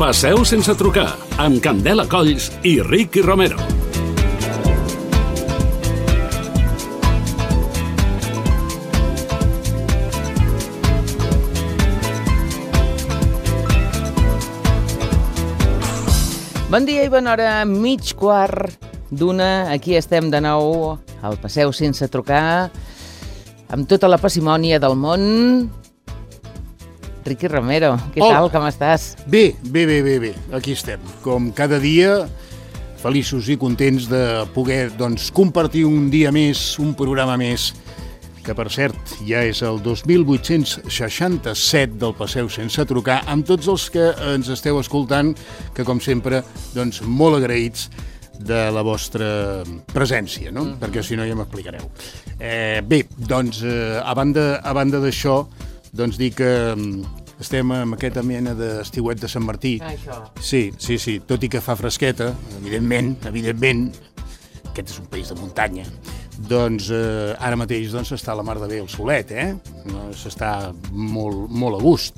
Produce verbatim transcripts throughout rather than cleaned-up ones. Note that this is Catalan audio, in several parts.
Passeu sense trucar, amb Candela Colls i Ricky Romero. Bon dia i bona hora, mig quart d'una. Aquí estem de nou al Passeu sense trucar, amb tota la passimònia del món. Ricky Romero, què Hola. tal, com estàs? Bé, bé, bé, bé, bé, aquí estem. Com cada dia, feliços i contents de poder doncs, compartir un dia més, un programa més, que per cert ja és el dos mil vuit-cents seixanta-set del Passeu sense trucar, amb tots els que ens esteu escoltant, que com sempre, doncs molt agraïts de la vostra presència, no? Mm-hmm. Perquè si no ja m'explicareu. Eh, bé, doncs, eh, a banda, a banda d'això, doncs dir que estem amb aquesta mena d'estiuet de Sant Martí. Ah, això. Sí, sí, sí, tot i que fa fresqueta, evidentment, evidentment, aquest és un país de muntanya, doncs eh, ara mateix doncs, està a la mar de bé el solet, eh? No, s'està molt, molt a gust.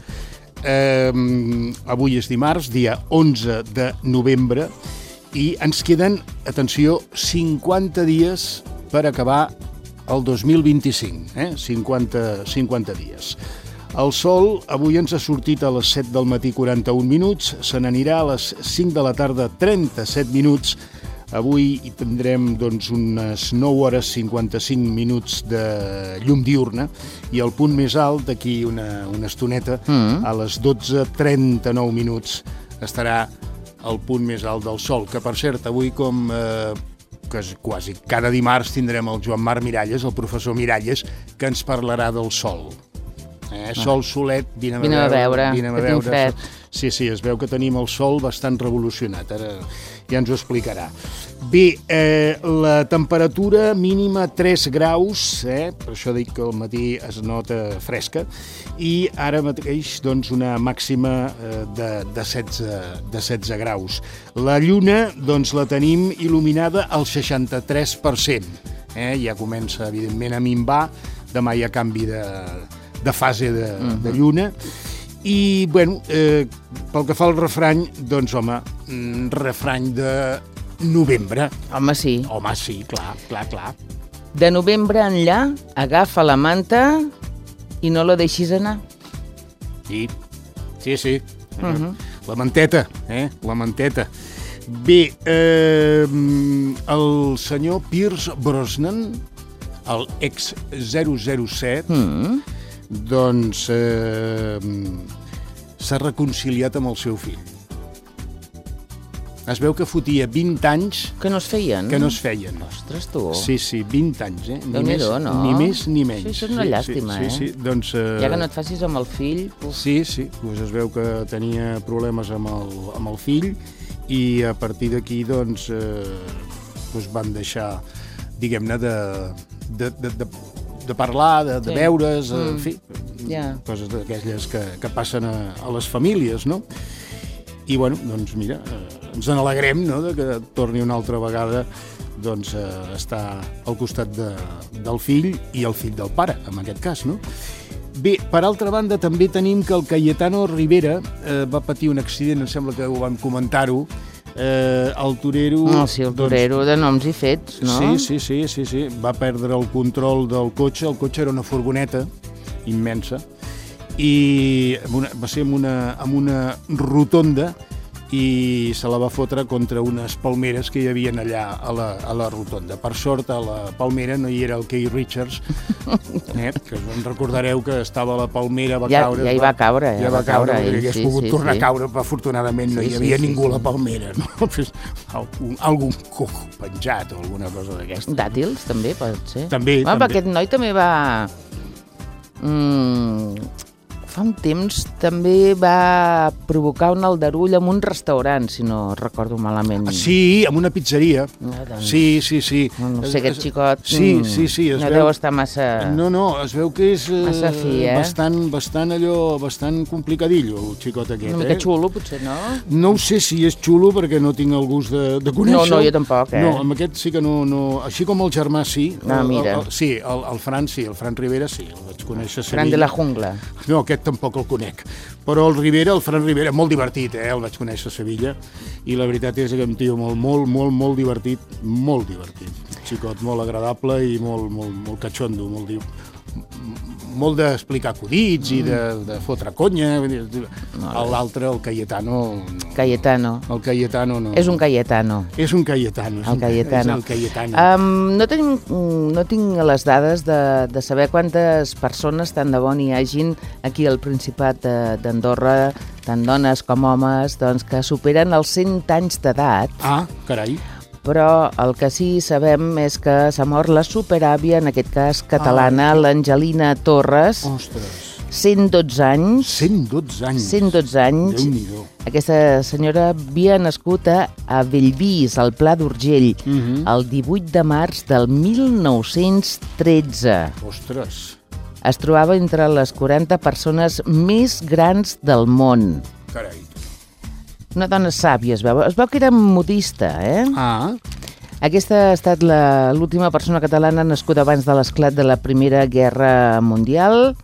Eh, avui és dimarts, dia onze de novembre, i ens queden, atenció, cinquanta dies per acabar el dos mil vint-i-cinc, eh? cinquanta, cinquanta dies. El sol avui ens ha sortit a les set del matí quaranta-un minuts, se n'anirà a les cinc de la tarda trenta-set minuts. Avui hi tindrem doncs, unes nou hores cinquanta-cinc minuts de llum diurna i el punt més alt d'aquí una, una estoneta, mm. a les dotze trenta-nou minuts, estarà el punt més alt del sol, que per cert avui com eh, quasi, quasi cada dimarts tindrem el Joan Marc Miralles, el professor Miralles, que ens parlarà del sol. Eh, sol, solet, vine a Vine a veure, vine a que tinc veure. fred. Sí, sí, es veu que tenim el sol bastant revolucionat, ara ja ens ho explicarà. Bé, eh, la temperatura mínima tres graus, eh, per això dic que al matí es nota fresca, i ara mateix doncs, una màxima eh, de, de, setze, de setze graus. La lluna doncs, la tenim il·luminada al seixanta-tres per cent, eh, ja comença evidentment a minvar, demà hi ha canvi de, de fase de, uh-huh. de lluna. I, bueno, eh, pel que fa al refrany, doncs, home, refrany de novembre. Home, sí. Home, sí, clar, clar, clar. De novembre enllà, agafa la manta i no la deixis anar. Sí, sí, sí. Uh-huh. La manteta, eh? La manteta. Bé, eh, el senyor Pierce Brosnan, el ex zero zero set, uh-huh. doncs eh, s'ha reconciliat amb el seu fill. Es veu que fotia vint anys... Que no es feien? Que no es feien. Ostres, tu. Sí, sí, vint anys, eh? Ni més, no? ni més ni menys. Sí, això és una sí, llàstima, sí, eh? Sí, sí, doncs... Eh... Ja que no et facis amb el fill... Uf. Sí, sí, doncs es veu que tenia problemes amb el, amb el fill i a partir d'aquí, doncs, eh, doncs van deixar, diguem-ne, de, de, de, de, de parlar, de, de sí. veure's, mm. en fi, yeah. coses d'aquelles que, que passen a, a les famílies, no? I, bueno, doncs, mira, eh, ens en alegrem, no?, de que torni una altra vegada doncs, eh, estar al costat de, del fill i el fill del pare, en aquest cas, no? Bé, per altra banda, també tenim que el Cayetano Rivera eh, va patir un accident, em sembla que ho vam comentar-ho, eh, el torero... No, sí, el torero doncs, de noms i fets, no? Sí, sí, sí, sí, sí, va perdre el control del cotxe, el cotxe era una furgoneta immensa, i una, va ser en una, en una rotonda i se la va fotre contra unes palmeres que hi havia allà a la, a la rotonda. Per sort, a la palmera no hi era el Keith Richards, eh, que us recordareu que estava a la palmera, va ja, caure... Ja hi va caure. Ja, ja va caure, caure ell, hagués sí, pogut sí, tornar sí. a caure, però afortunadament no sí, hi havia sí, ningú sí, a la sí. palmera, no? algun, algun coc penjat o alguna cosa d'aquesta. Dàtils, també, pot ser. També, ah, també. Aquest noi també va... Mm, fa un temps també va provocar un aldarull en un restaurant, si no recordo malament. Sí, en una pizzeria. No, doncs, sí, sí, sí. No, no sé, aquest xicot sí, sí, sí, es no veu... deu estar massa... No, no, es veu que és eh, massa fi, eh? bastant, bastant allò, bastant complicadillo, el xicot aquest. Una mica eh? xulo, potser, no? No ho sé si és xulo, perquè no tinc el gust de, de conèixer. No, no, jo tampoc, eh? No, amb aquest sí que no... no... Així com el germà, sí. Ah, mira. El, el, sí, el, el Fran, sí, el Fran Rivera, sí, el vaig conèixer. Fran de la jungla. No, aquest tampoc el conec. Però el Rivera, el Fran Rivera, molt divertit, eh? El vaig conèixer a Sevilla, i la veritat és que un tio molt, molt, molt, molt divertit, molt divertit. Xicot molt agradable i molt, molt, molt catxondo, molt diu. Molt d'explicar acudits i de, de fotre conya. L'altre, el Cayetano... Cayetano. El Cayetano no. És un Cayetano. És un Cayetano. El Cayetano. És el Cayetano. Um, no, tenim, no tinc les dades de, de saber quantes persones, tant de bo n'hi hagin aquí al Principat d'Andorra, tant dones com homes, doncs, que superen els cent anys d'edat. Ah, carai. Però el que sí sabem és que s'ha mort la superàvia, en aquest cas catalana, ah, l'Angelina Torres. Ostres. cent dotze anys. cent dotze anys. cent dotze anys. Déu-n'hi-do. Aquesta senyora havia nascut a, a Bellvís, al Pla d'Urgell, uh -huh. el divuit de març del mil nou-cents tretze. Ostres. Es trobava entre les quaranta persones més grans del món. Carai. Una dona sàvia, es veu. Es veu que era modista, eh? Ah. Aquesta ha estat l'última persona catalana nascuda abans de l'esclat de la Primera Guerra Mundial,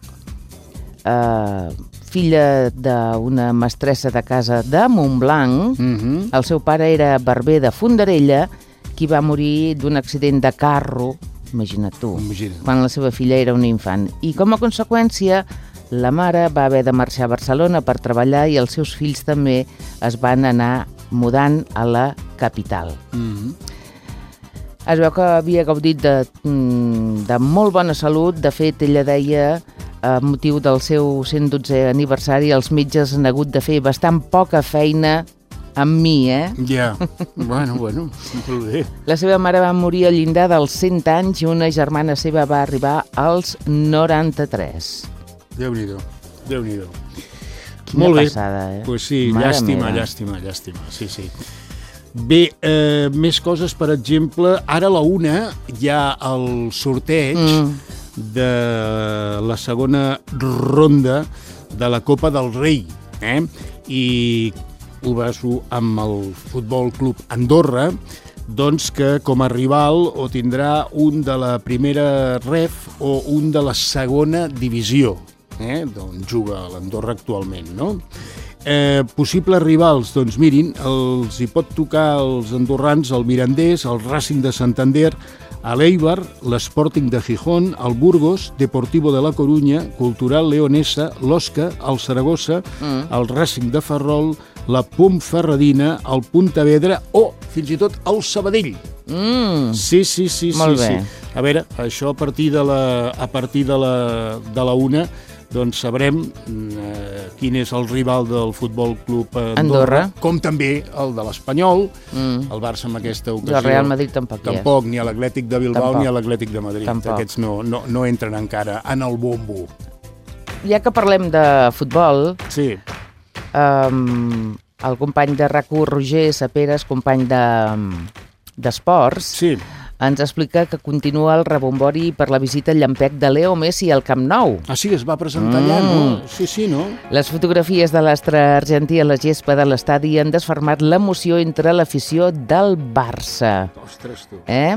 eh, filla d'una mestressa de casa de Montblanc. Uh-huh. El seu pare era barber de Fondarella, qui va morir d'un accident de carro, imagina't tu, Imagina't. quan la seva filla era un infant. I com a conseqüència, la mare va haver de marxar a Barcelona per treballar i els seus fills també es van anar mudant a la capital. Mm-hmm. Es veu que havia gaudit de, de molt bona salut. De fet, ella deia, a motiu del seu cent dotzè aniversari, els metges han hagut de fer bastant poca feina amb mi, eh? Ja, yeah. bueno, bueno, molt bé. La seva mare va morir al llindar dels cent anys i una germana seva va arribar als noranta-tres. Déu-n'hi-do, Déu-n'hi-do. Quina Molt bé. passada, eh? Pues sí, Mare llàstima, meva. llàstima, llàstima, sí, sí. Bé, eh, més coses, per exemple, ara a la una hi ha el sorteig mm. de la segona ronda de la Copa del Rei, eh? I ho baso amb el Futbol Club Andorra, doncs que com a rival o tindrà un de la primera ref o un de la segona divisió, eh, d'on juga l'Andorra actualment, no? Eh, possibles rivals, doncs mirin, els hi pot tocar els andorrans, el Mirandés, el Racing de Santander, l'Eibar, l'Sporting de Gijón, el Burgos, Deportivo de la Corunya, Cultural Leonesa, l'Osca, el Saragossa, mm. el Racing de Ferrol, la Ponferradina, el Pontevedra o, fins i tot, el Sabadell. Mm. Sí, sí, sí. Molt sí, bé. sí. A veure, això a partir de la, a partir de la, de la una, doncs sabrem eh, quin és el rival del Futbol Club Andorra, Andorra. Com també el de l'Espanyol, mm. el Barça en aquesta ocasió. El Real Madrid tampoc hi és. Tampoc, ni a l'Atlètic de Bilbao Tampoc. ni a l'Atlètic de Madrid. Tampoc. Aquests no, no, no entren encara en el bombo. Ja que parlem de futbol, Sí. um, el company de RAC u, Roger Saperes, company d'esports, de, Sí. ens explica que continua el rebombori per la visita al llampec de Leo Messi al Camp Nou. Ah, sí, es va presentar mm. allà, no? Sí, sí, no? Les fotografies de l'astre argentí a la gespa de l'estadi han desfermat l'emoció entre l'afició del Barça. Ostres, tu. Eh?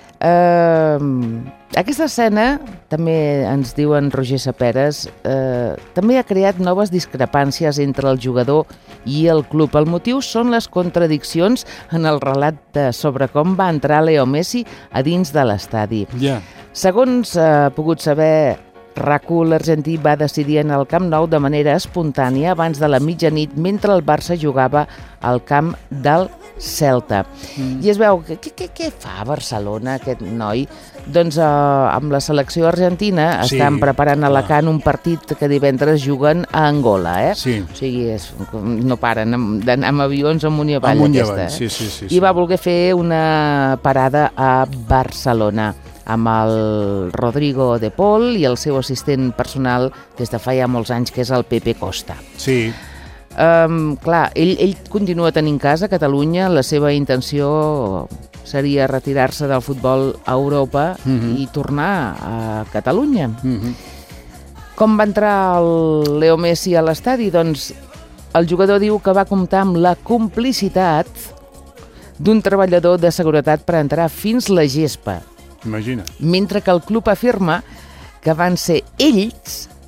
Uh, aquesta escena, també ens diuen Roger Saperes, uh, també ha creat noves discrepàncies entre el jugador i el club. El motiu són les contradiccions en el relat de sobre com va entrar Leo Messi a dins de l'estadi. Ja. Segons ha pogut saber RAC u, l'argentí va decidir anar al Camp Nou de manera espontània abans de la mitjanit mentre el Barça jugava al camp del Celta. Mm. I es veu, què, què, què fa a Barcelona aquest noi? Doncs eh, amb la selecció argentina Sí, estan preparant a Alacant clar. un partit que divendres juguen a Angola, eh? Sí. O sigui, és, no paren amb, d'anar amb avions amunt i avall, Amunt i aquesta. avall, sí, sí, sí, I sí. va voler fer una parada a Barcelona amb el Rodrigo de Paul i el seu assistent personal des de fa ja molts anys, que és el Pepe Costa. Sí. Um, clar, ell, ell continua tenint casa a Catalunya, la seva intenció seria retirar-se del futbol a Europa Mhm. i tornar a Catalunya. Mm-hmm. Com va entrar el Leo Messi a l'estadi? Doncs el jugador diu que va comptar amb la complicitat d'un treballador de seguretat per entrar fins la gespa, Imagina. mentre que el club afirma que van ser ells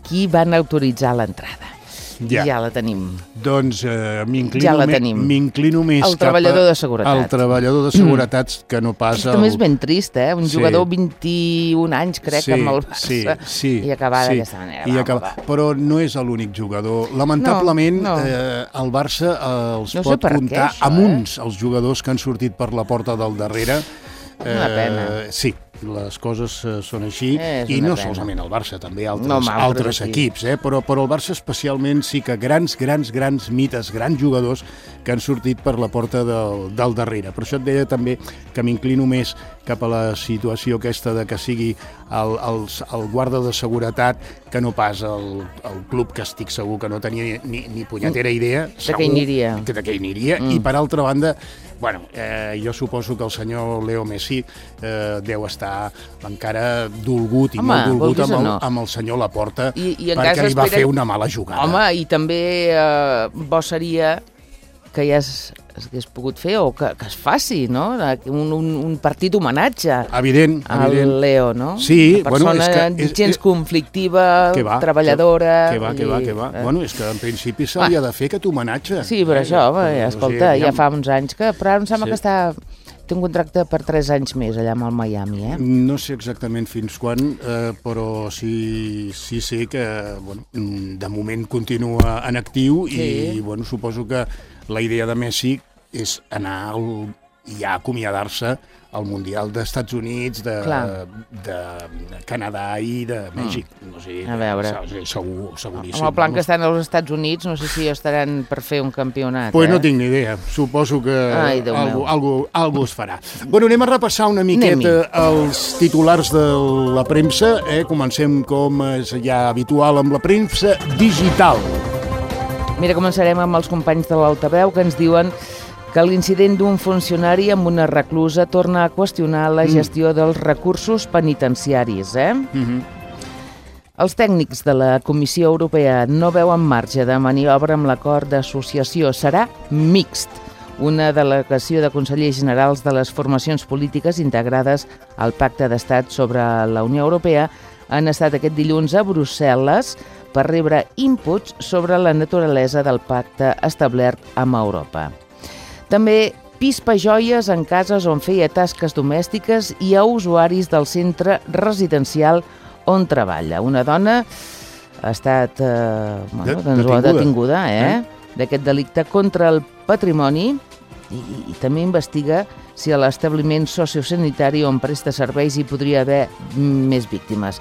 qui van autoritzar l'entrada. Ja. ja la tenim. Doncs eh, m'inclino, Ja la me, tenim. m'inclino més El cap treballador a, de seguretat. al treballador de seguretat mm. que no pas Això també és ben trist, eh? Un Sí. jugador vint-i-un anys, crec, sí, amb el Barça, sí, sí, i acabar sí, d'aquesta manera. I Va, acaba... va. Però no és l'únic jugador. Lamentablement, No, no. Eh, el Barça eh, els No sé pot per què, comptar això, amb eh? uns, els jugadors que han sortit per la porta del darrere. Una pena. Sí, les coses eh, són així, És i una no pena. solament el Barça, també altres, No, home, altres altres equips, eh? però, però el Barça especialment sí que grans, grans, grans mites, grans jugadors que han sortit per la porta del, del darrere. Per això et deia també que m'inclino més cap a la situació aquesta de que sigui el, el, el guarda de seguretat que no pas el, el club, que estic segur que no tenia ni, ni punyetera idea De segur, què hi aniria. que de què hi aniria, mm. i per altra banda, bueno, eh, jo suposo que el senyor Leo Messi eh, deu estar encara dolgut i Home, molt dolgut vulguis o amb el, no. amb el senyor Laporta I, i en perquè cas li va espera... fer una mala jugada. Home, i també eh, bo seria que ja es, es hagués pogut fer o que, que es faci, no? Un, un, un partit homenatge Evident, al evident. Leo, no? Sí, Una bueno, persona és que... És, gens és, conflictiva, que va, treballadora... Que va, que va, que va. I, eh. Bueno, és que en principi s'hauria de fer aquest homenatge. Sí, però això, home, Eh, escolta, o sigui, ja fa uns anys que... Però ara em sembla Sí. que està... Té un contracte per tres anys més allà amb el Miami, eh? No sé exactament fins quan, eh, però sí, sí sé que bueno, de moment continua en actiu Sí. i bueno, suposo que la idea de Messi és anar al, ja acomiadar-se al Mundial d'Estats Units, de, de Canadà i de Mèxic. Mm. No sé, A veure. segur, seguríssim. Amb el plan que estan als Estats Units, no sé si estaran per fer un campionat, Pues eh? no tinc ni idea. Suposo que Ai, Déu algo, meu. algo, algo es farà. Bueno, anem a repassar una miqueta els titulars de la premsa. Eh? Comencem, com és ja habitual, amb la premsa digital. Mira, començarem amb els companys de l'Altaveu que ens diuen que l'incident d'un funcionari amb una reclusa torna a qüestionar la gestió dels recursos penitenciaris, eh? Mm-hmm. Els tècnics de la Comissió Europea no veuen marge de maniobra amb l'acord d'associació. Serà mixt. Una delegació de consellers generals de les formacions polítiques integrades al Pacte d'Estat sobre la Unió Europea han estat aquest dilluns a Brussel·les per rebre inputs sobre la naturalesa del pacte establert amb Europa. També pispa joies en cases on feia tasques domèstiques i a usuaris del centre residencial on treballa. Una dona ha estat eh, bueno, De- doncs, detinguda. detinguda eh? d'aquest delicte contra el patrimoni i, i també investiga si a l'establiment sociosanitari on presta serveis hi podria haver més víctimes.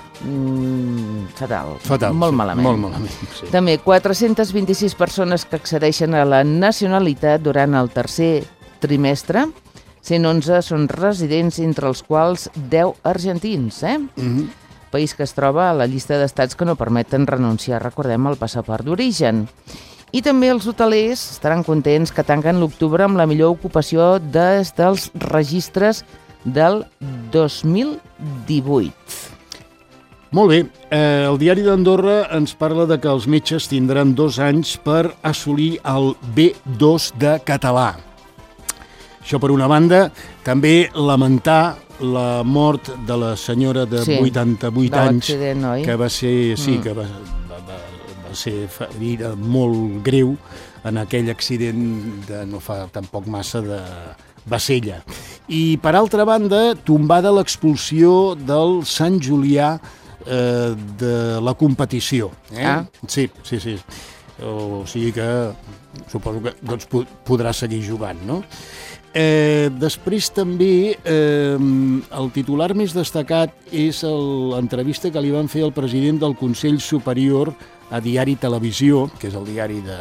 Mm, fatal. Fatal. Molt sí, malament. Molt malament, sí. També quatre-centes vint-i-sis persones que accedeixen a la nacionalitat durant el tercer trimestre, cent onze són residents, entre els quals deu argentins, eh? Mm-hmm. País que es troba a la llista d'estats que no permeten renunciar, recordem, al passaport d'origen. I també els hotelers estaran contents que tanquen l'octubre amb la millor ocupació des dels registres del dos mil divuit. Molt bé, eh, el diari d'Andorra ens parla de que els metges tindran dos anys per assolir el B dos de català. Això per una banda, també lamentar la mort de la senyora de Sí, vuitanta-vuit de anys, l'accident, oi? que va ser, sí, Mm. que va, va, va, va ser ferida molt greu en aquell accident de no fa tampoc massa de Bassella. I per altra banda, tombada l'expulsió del Sant Julià eh, de la competició. Eh? Ah. Sí, sí, sí. O sigui que suposo que doncs, podrà seguir jugant, no? Eh, després també eh, el titular més destacat és l'entrevista que li van fer al president del Consell Superior a Diari Televisió, que és el diari de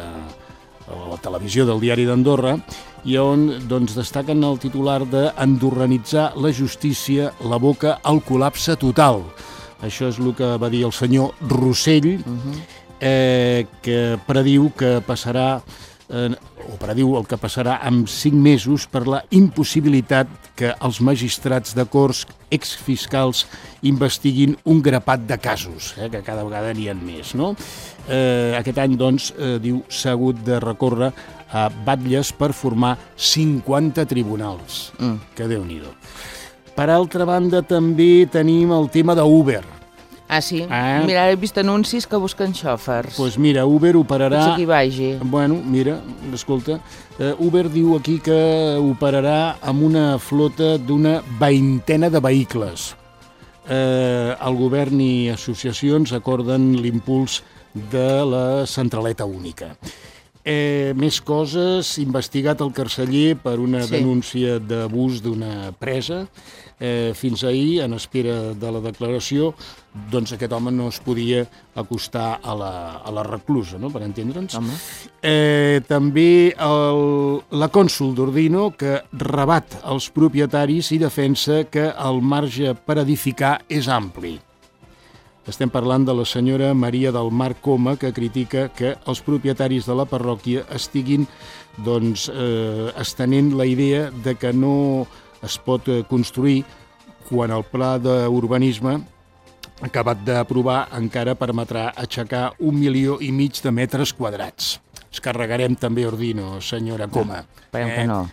la televisió del Diari d'Andorra, i on doncs, destaquen el titular d'endorranitzar la justícia, la boca al col·lapse total. Això és el que va dir el senyor Rossell, uh-huh. eh, que prediu que passarà eh, o prediu el que passarà en cinc mesos per la impossibilitat que els magistrats de Corts exfiscals investiguin un grapat de casos, eh, que cada vegada n'hi ha més, no? Eh, aquest any, doncs, eh, diu, s'ha hagut de recórrer a batlles per formar cinquanta tribunals. Mm. Que Déu-n'hi-do. Per altra banda, també tenim el tema d'Uber. Ah, sí? Ah. Mira, he vist anuncis que busquen xòfers. Doncs pues mira, Uber operarà... Potser qui vagi. Bueno, mira, escolta, uh, Uber diu aquí que operarà amb una flota d'una veintena de vehicles. Uh, el govern i associacions acorden l'impuls de la centraleta única. Eh, més coses, investigat el carceller per una Sí. denúncia d'abús d'una presa. Eh, fins ahir, en espera de la declaració, doncs aquest home no es podia acostar a la, a la reclusa, no?, per entendre'ns. Home. Eh, també el, la cònsol d'Ordino, que rebat els propietaris i defensa que el marge per edificar és ampli. Estem parlant de la senyora Maria del Mar Coma, que critica que els propietaris de la parròquia estiguin doncs, eh, estenent la idea de que no es pot construir quan el pla d'urbanisme acabat d'aprovar encara permetrà aixecar un milió i mig de metres quadrats. Es carregarem també Ordino, senyora Coma. Esperem eh? que no.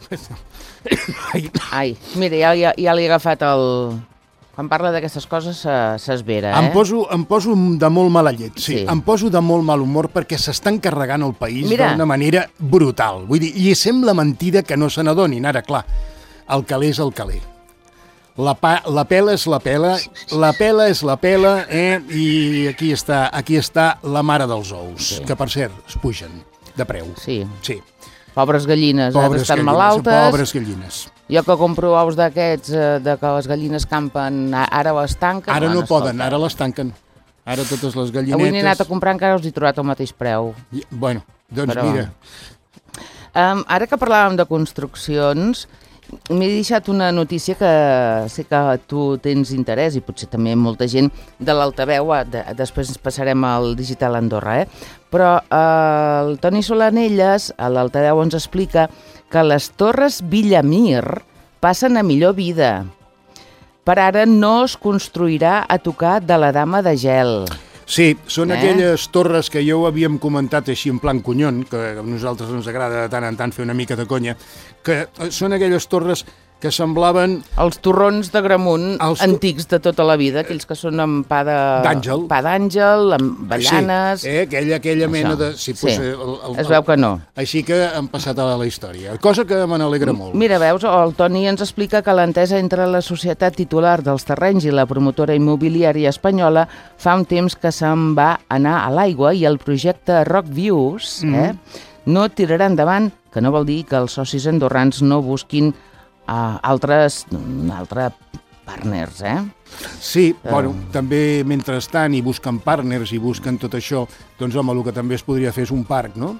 Ai. Ai, mira, ja, ja, ja li he agafat el... Quan parla d'aquestes coses s'esvera, eh? Em poso, em poso de molt mala llet, sí. Sí. Em poso de molt mal humor perquè s'estan carregant el país Mira. d'una manera brutal. Vull dir, i sembla mentida que no se n'adonin. Ara, clar, el caler és el caler. La, pa, la pela és la pela, la pela és la pela, eh? I aquí està, aquí està la mare dels ous, Sí. que per cert es pugen de preu. Sí. Sí. Pobres gallines, Pobres eh, estan gallines, malaltes. pobres gallines. Jo que compro ous d'aquests, eh, de que les gallines campen, ara les tanquen. Ara no escolta. poden, ara les tanquen. Ara totes les gallinetes... Avui n'he anat a comprar, encara els he trobat al mateix preu. I, bueno, doncs Però- mira... Um, ara que parlàvem de construccions, m'he deixat una notícia que sé que tu tens interès i potser també molta gent de l'Altaveu, de, després ens passarem al Digital Andorra, eh? Però eh, el Toni Solanelles a l'Altaveu ens explica que les Torres Villamir passen a millor vida. Per ara no es construirà a tocar de la Dama de Gel. Sí, són Eh? eh? aquelles torres que ja ho havíem comentat així en plan conyon, que a nosaltres ens agrada de tant en tant fer una mica de conya, que són aquelles torres que semblaven... Els torrons d'Agramunt Els tu- antics de tota la vida, aquells que són amb pa de... D'àngel. Pa d'àngel, amb avellanes... Sí, eh? aquella, aquella mena Això. de... Sí, Sí. pues, el, el, Es veu que no. Així que han passat a la història, cosa que me n'alegra molt. Mira, veus, el Toni ens explica que l'entesa entre la societat titular dels terrenys i la promotora immobiliària espanyola fa un temps que se'n va anar a l'aigua i el projecte Rock Views Mhm. eh, no tirarà endavant, que no vol dir que els socis andorrans no busquin uh, altres, altres partners, eh? Sí, bueno, també mentrestant i busquen partners i busquen tot això, doncs home, el que també es podria fer és un parc, no?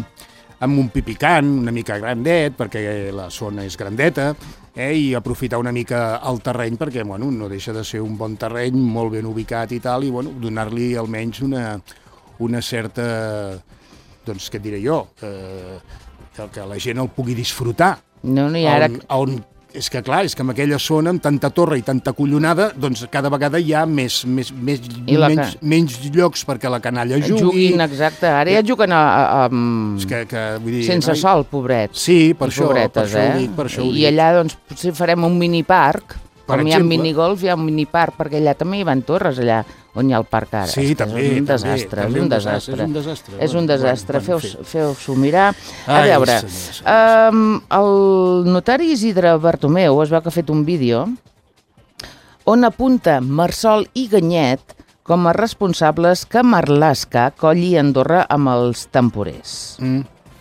Amb un pipicant, una mica grandet, perquè la zona és grandeta, eh? I aprofitar una mica el terreny, perquè bueno, no deixa de ser un bon terreny, molt ben ubicat i tal, i bueno, donar-li almenys una, una certa, doncs què et diré jo, eh, que, que la gent el pugui disfrutar. No, no, i ara... On, on, és que clar, és que en aquella zona, amb tanta torre i tanta collonada, doncs cada vegada hi ha més, més, més, I la menys, menys llocs perquè la canalla jugui. Juguin, exacte. Ara ja juguen a, a, a, És que, que, vull dir, sense ai, sol, pobrets. Sí, per i això, per pobretes, això eh? ho dic, per això ho I dic. allà, doncs, potser farem un miniparc, Per com hi ha exemple. minigolf, hi ha un miniparc, perquè allà també hi van torres, allà on hi ha el parc ara. Sí, És que també, És un també, desastre, també és un un desastre, desastre. és un desastre. És un Bueno, desastre, bueno, feu- bueno, feu-s'ho mirar. A Ai, veure, senyor, senyor, um, el notari Isidre Bartomeu es veu que ha fet un vídeo on apunta Marsol i Ganyet com a responsables que Marlaska colli Andorra amb els temporers. Mm.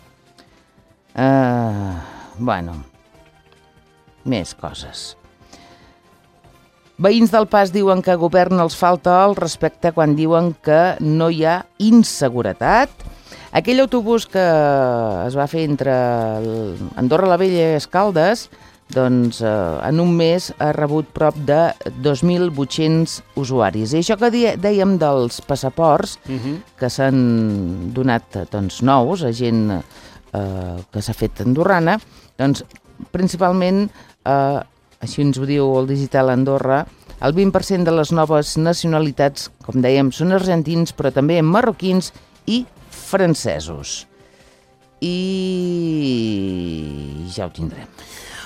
Uh, bueno, més coses. Veïns del Pas diuen que govern els falta el respecte quan diuen que no hi ha inseguretat. Aquell autobús que es va fer entre Andorra la Vella i Escaldes, doncs eh, en un mes ha rebut prop de dos mil vuit-cents usuaris. I això que dèiem dels passaports, Mhm. que s'han donat doncs, nous a gent eh, que s'ha fet andorrana, doncs principalment, eh, així ens ho diu el Digital Andorra, el vint per cent de les noves nacionalitats, com dèiem, són argentins, però també marroquins i francesos. I ja ho tindrem.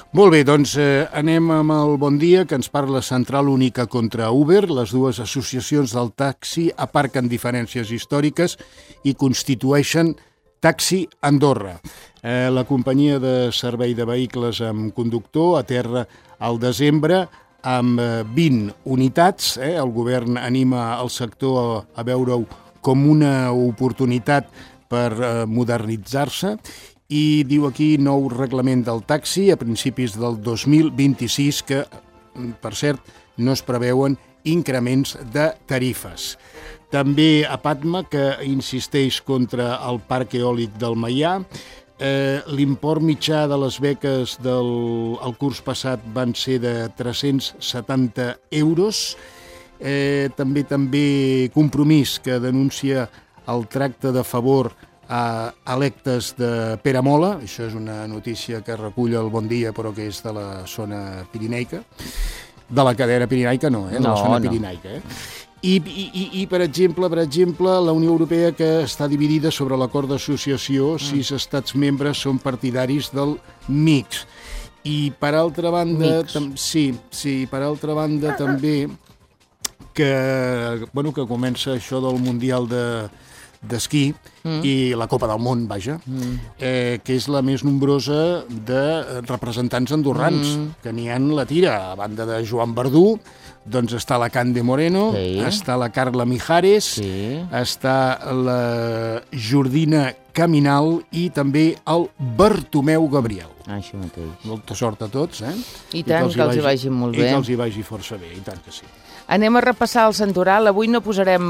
Molt bé, doncs eh, anem amb el bon dia, que ens parla Central Única contra Uber. Les dues associacions del taxi aparquen diferències històriques i constitueixen Taxi Andorra. Eh, la companyia de servei de vehicles amb conductor aterra al desembre amb vint unitats. Eh? El govern anima el sector a, a veure-ho com una oportunitat per eh, modernitzar-se. I diu aquí nou reglament del taxi a principis del dos mil vint-i-sis que, per cert, no es preveuen increments de tarifes. També a Patma, que insisteix contra el parc eòlic del Maià. Eh, l'import mitjà de les beques del el curs passat van ser de tres-cents setanta euros. Eh, també també Compromís, que denuncia el tracte de favor a electes de Peramola. Això és una notícia que recull el Bon Dia, però que és de la zona pirineica. De la cadena pirineica no, eh? de no, la zona no. pirineica. Eh? I, i, i per exemple, per exemple, la Unió Europea, que està dividida sobre l'acord d'associació, mm. sis estats membres són partidaris del mix. I per altra banda, tam, sí, sí, per altra banda també que, bueno, que comença això del Mundial de d'esquí mm. i la Copa del Món, vaja, mm. eh, que és la més nombrosa de representants andorrans, mm. que n'hi ha la tira. A banda de Joan Verdú, doncs està la Cande Moreno, sí. està la Carla Mijares, sí. està la Jordina Caminal i també el Bartomeu Gabriel. Això mateix. Molta sort a tots, eh? I tant, I que, que els hi vagi molt bé. I que els hi vagi força bé, i tant que sí. Anem a repassar el santoral. Avui no posarem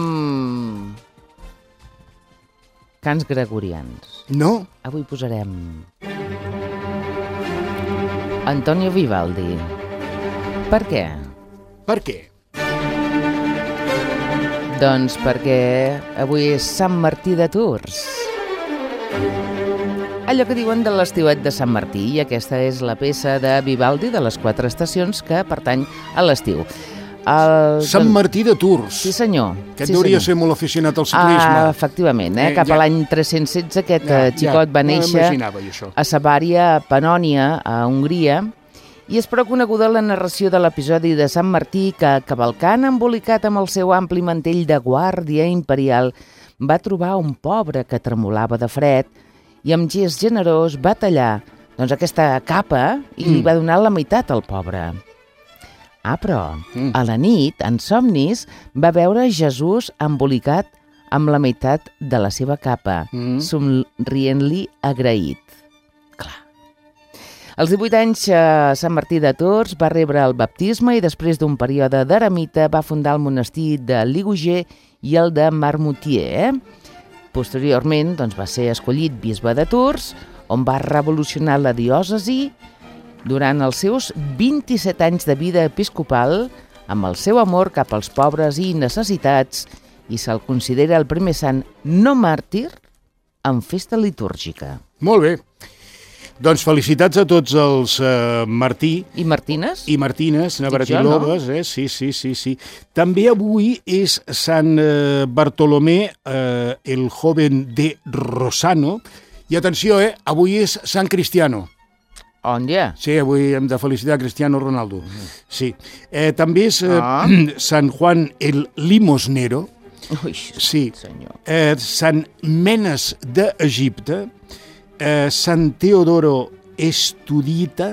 cants gregorians. No? Avui posarem Antonio Vivaldi. Per què? Per què? Doncs perquè avui és Sant Martí de Tours. Allò que diuen de l'estiuet de Sant Martí, i aquesta és la peça de Vivaldi de les quatre estacions que pertany a l'estiu. El... Sant Martí de Tours. Sí, senyor. Aquest sí, hauria senyor. ser molt aficionat al ciclisme. Ah, efectivament, eh? eh cap ja... a l'any tres-cents setze aquest ja, xicot ja. va néixer no a Sabària, a Panònia, a Hongria, i és prou coneguda la narració de l'episodi de Sant Martí que, cavalcant embolicat amb el seu ampli mantell de guàrdia imperial, va trobar un pobre que tremolava de fred i amb gest generós va tallar doncs, aquesta capa i mm. li va donar la meitat al pobre. Ah, però mm. a la nit, en somnis, va veure Jesús embolicat amb la meitat de la seva capa, mm. somrient-li agraït. Clar. Als divuit anys, Sant Martí de Tours va rebre el baptisme i després d'un període d'eremita va fundar el monestir de Ligugé i el de Marmoutier. Eh? Posteriorment doncs, va ser escollit bisbe de Tours, on va revolucionar la diòcesi durant els seus vint-i-set anys de vida episcopal, amb el seu amor cap als pobres i necessitats, i se'l considera el primer sant no màrtir en festa litúrgica. Molt bé. Doncs felicitats a tots els uh, Martí. I Martines? I Martines, Navarretiloves, no? eh? Sí, sí, sí, sí. També avui és Sant uh, Bartolomé, uh, el joven de Rosano. I atenció, eh? Avui és Sant Cristiano. On ja? Sí, avui hem de felicitar Cristiano Ronaldo. Sí. Eh, també és eh, ah. Sant Juan el Limosnero. Ui, sí. senyor. Eh, Sant Menes d'Egipte. Eh, Sant Teodoro Estudita.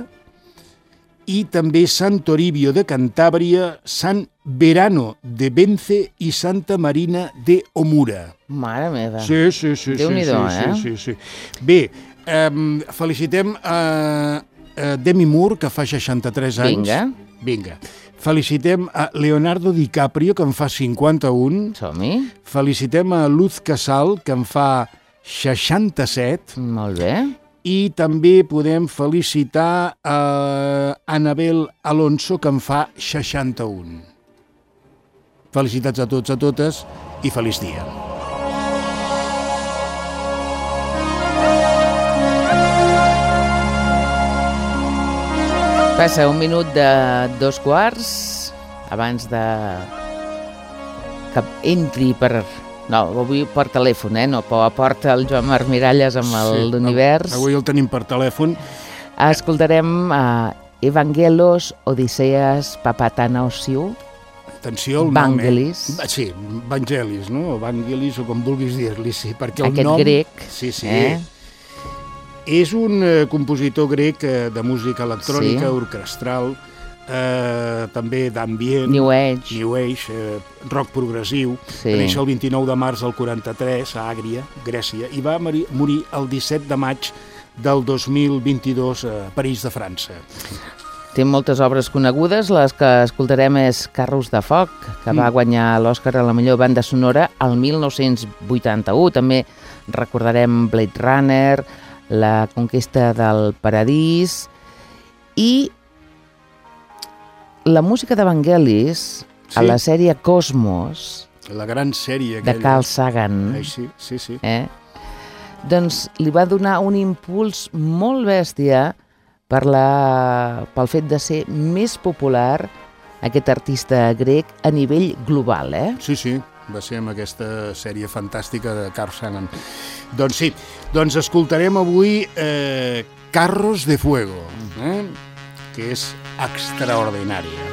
I també Sant Toribio de Cantàbria, Sant Verano de Bence i Santa Marina de Omura. Mare meva. Sí, sí, sí. Déu-n'hi-do, sí, eh? Sí, sí, sí. Bé, Um, felicitem a, a Demi Moore, que fa seixanta-tres anys. Vinga. Vinga. Felicitem a Leonardo DiCaprio, que en fa cinquanta-un. Som-hi. Felicitem a Luz Casal, que en fa seixanta-set. Molt bé. I també podem felicitar a Anabel Alonso, que en fa seixanta-un. Felicitats a tots, a totes, i feliç dia. Passa un minut de dos quarts abans de que entri per... No, avui per telèfon, eh? No, però aporta el Joan Marc Miralles amb sí, l'univers. Avui el tenim per telèfon. Escoltarem uh, Evangelos Odysseas Papatanasiou. Atenció al nom, Vangelis. Eh? Sí, Vangelis, no? O Vangelis, o com vulguis dir-li, sí, perquè el Aquest nom... grec. Sí, sí. Eh? És un eh, compositor grec eh, de música electrònica, Sí. orquestral, eh, també d'ambient... New Age. New Age, eh, rock progressiu. Sí. Va néixer el vint-i-nou de març del quaranta-tres a Àgria, Grècia, i va morir, morir el disset de maig del dos mil vint-i-dos a París de França. Té moltes obres conegudes, les que escoltarem és Carros de Foc, que va guanyar l'Oscar a la millor banda sonora el mil nou-cents vuitanta-u. També recordarem Blade Runner, La conquesta del paradís i la música d'Evangelis Sí. a la sèrie Cosmos La gran sèrie de aquella. Carl Sagan. Ai, sí, sí, sí. Eh? Doncs li va donar un impuls molt bèstia per la, pel fet de ser més popular aquest artista grec a nivell global, eh? Sí, sí, va ser amb aquesta sèrie fantàstica de Carl Sagan. Doncs sí, doncs escoltarem avui eh, Carros de Fuego, eh? que és extraordinària.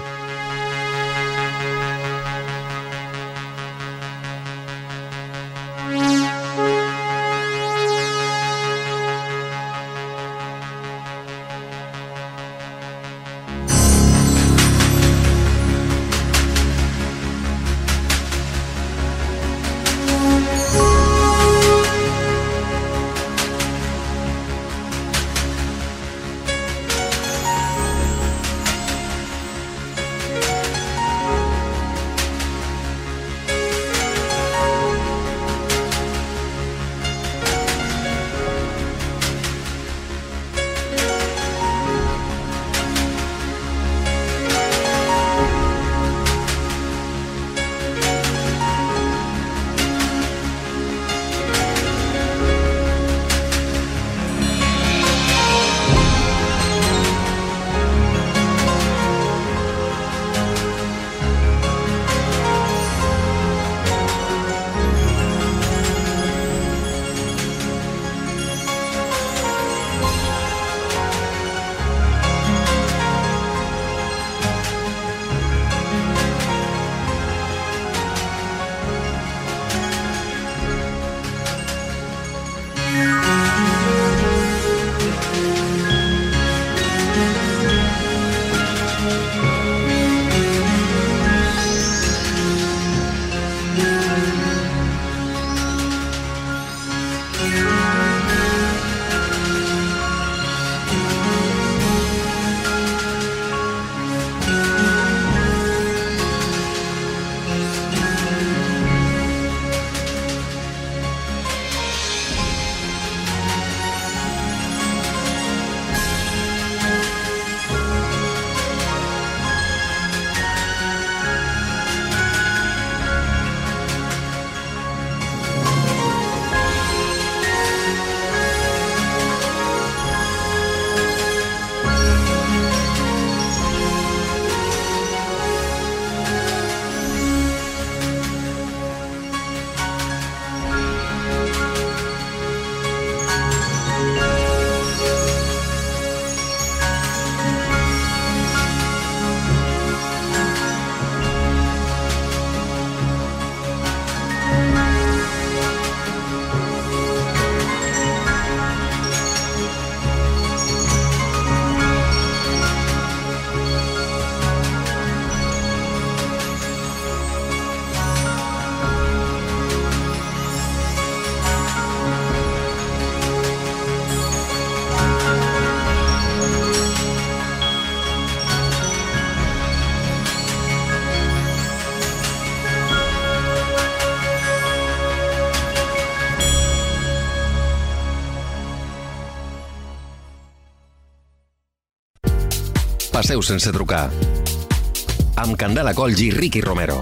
Passeu sense trucar. Amb Candela Colls i Ricky Romero.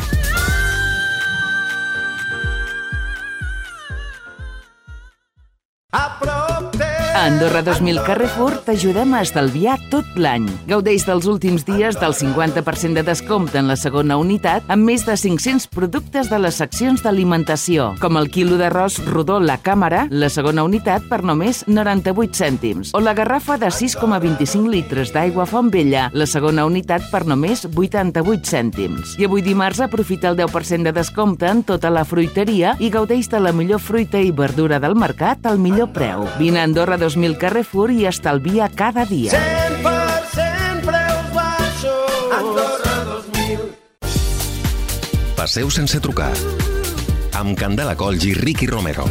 A prop teu A Andorra dos mil Carrefour t'ajudem a estalviar tot l'any. Gaudeix dels últims dies del cinquanta per cent de descompte en la segona unitat amb més de cinc-cents productes de les seccions d'alimentació, com el quilo d'arròs rodó La Càmera, la segona unitat per només noranta-vuit cèntims, o la garrafa de sis coma vint-i-cinc litres d'aigua Font Vella, la segona unitat per només vuitanta-vuit cèntims. I avui dimarts aprofita el deu per cent de descompte en tota la fruiteria i gaudeix de la millor fruita i verdura del mercat al millor preu. Vine a Andorra dos mil Carrefour i estalvia cada dia. cent per cent preus baixos. Andorra dos mil. Passeu sense trucar. Amb Candela Colls i Ricky Romero.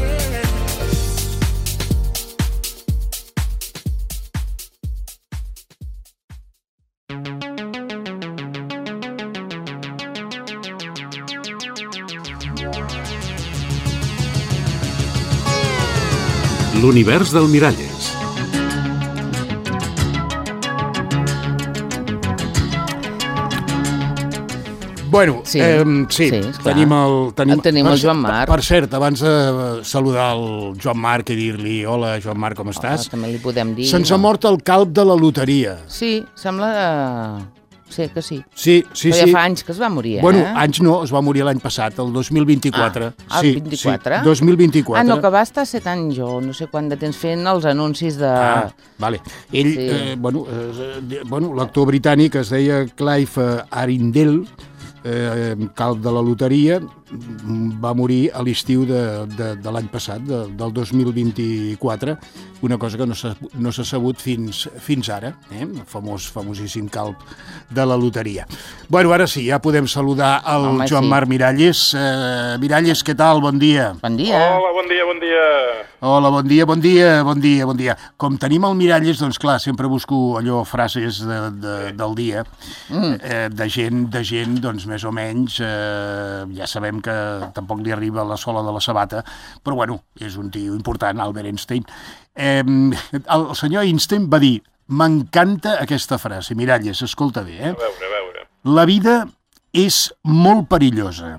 L'univers del Miralles. Bueno, Sí, eh, sí, sí, esclar. tenim el... Tenim, El tenim el per- Joan Marc. Per cert, abans de saludar el Joan Marc i dir-li hola, Joan Marc, com estàs? Oh, també li podem dir. Se'ns no? ha mort el calb de la loteria. Sí, sembla... Sí, que sí. Sí, sí, Però ja sí. fa anys que es va morir, eh? Bueno, anys no, es va morir l'any passat, el dos mil vint-i-quatre. Ah, el sí, vint-i-quatre? Sí, dos mil vint-i-quatre. Ah, no, que va estar set anys jo, no sé quant de temps fent els anuncis de... Ah, vale. Ell, Sí. eh, bueno, eh, bueno l'actor britànic es deia Clive Arindale, eh, calb de la loteria, va morir a l'estiu de, de, de l'any passat, de, del dos mil vint-i-quatre, una cosa que no s'ha no s'ha sabut fins, fins ara, eh? El famós, famosíssim calb de la loteria. Bueno, ara sí, ja podem saludar el Home, Joan sí. Marc Miralles. Eh, Miralles, què tal? Bon dia. Bon dia. Hola, bon dia, bon dia. Hola, bon dia, bon dia, bon dia, bon dia. Com tenim el Miralles, doncs clar, sempre busco allò, frases de, de, del dia, mm. eh, de gent, de gent, doncs més o menys, eh, ja sabem que tampoc li arriba la sola de la sabata, però bueno, és un tio important, Albert Einstein. Eh, el senyor Einstein va dir, m'encanta aquesta frase, Miralles, escolta bé, eh? A veure, a veure. La vida és molt perillosa,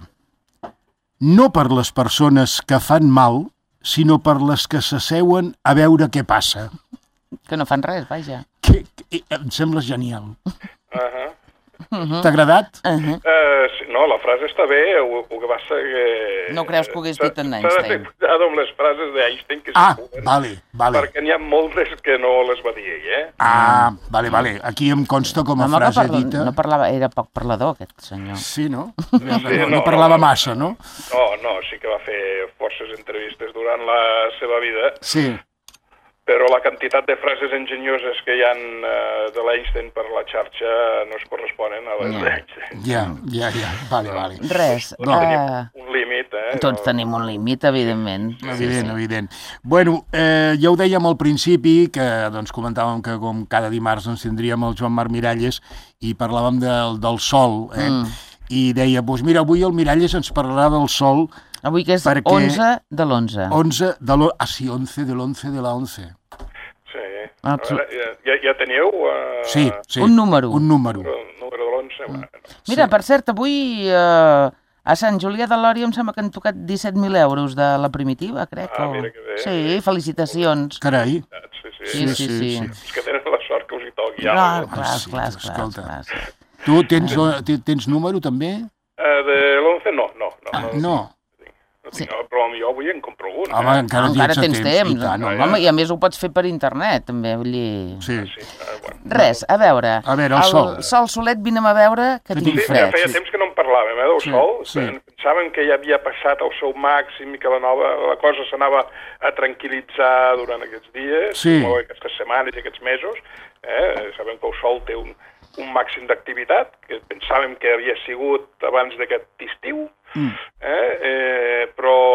no per les persones que fan mal, sinó per les que s'asseuen a veure què passa. Que no fan res, vaja. Que, que, em sembla genial. Uh -huh. T'ha agradat? Uh -huh. uh, sí, no, la frase està bé, el, el que passa que... No creus que ho hagués dit en S'ha Einstein? de fer cuidado amb les frases d'Einstein que Ah, circulen, vale, vale. perquè n'hi ha moltes que no les va dir ell, eh? Ah, vale, vale. Aquí em consta com a Home, que frase parla, dita. no parlava, era poc parlador, aquest senyor. Sí, no? No, no, no no, parlava no. massa, no? No, no, sí que va fer forces entrevistes durant la seva vida, Sí. però la quantitat de frases enginyoses que hi ha uh, de l'Einstein per la xarxa no es corresponen a les Ja. d'Einstein. Ja, ja, ja. Vale, vale. Res. Tots tenim Uh, un límit, eh? tots No- tenim un límit, evidentment. Evident, evident. Bueno, eh, ja ho dèiem al principi, que doncs, comentàvem que com cada dimarts doncs, tindríem el Joan Marc Miralles i parlàvem del, del sol, eh? Mm. I deia, doncs mira, avui el Miralles ens parlarà del sol Avui que és perquè- onze de l'onze. onze de l'onze, ah sí, onze de l'onze de la once. Sí. Ah, A veure, ja, ja teniu uh, Sí, sí. Un número. Un número. el número de l'onze? Bueno, Mira, per cert, avui eh, a Sant Julià de Lòria em sembla que han tocat disset mil euros de la primitiva, crec. Ah, o... mira que bé. Sí, felicitacions. Carai. sí, sí. Sí, sí, sí. És que tenen la sort que us hi toqui Clar, alguna cosa. clar, sí, clar, tu, clar, escolta. clar, sí. Tu tens, tens, tens número també? Uh, de l'onze no, no. no, Ah, no. no. no tinc, però jo avui en compro un. Home, eh? encara, Encara tens, tens temps. I tant, no? home. Home, i a més ho pots fer per internet, també, vull dir... Sí. Sí, uh, bueno. Res, a veure. A veure, el sol. El sol solet, vine'm a veure, que Que tinc tinc Sí, fred. ja feia temps que no en parlàvem, eh, del Sí, sol. sí. Pensàvem que ja havia passat el seu màxim i que la nova la cosa s'anava a tranquil·litzar durant aquests dies, Sí. o aquestes setmanes i aquests mesos. Eh? Sabem que el sol té un, un màxim d'activitat, que pensàvem que havia sigut abans d'aquest estiu, mm. eh? Eh,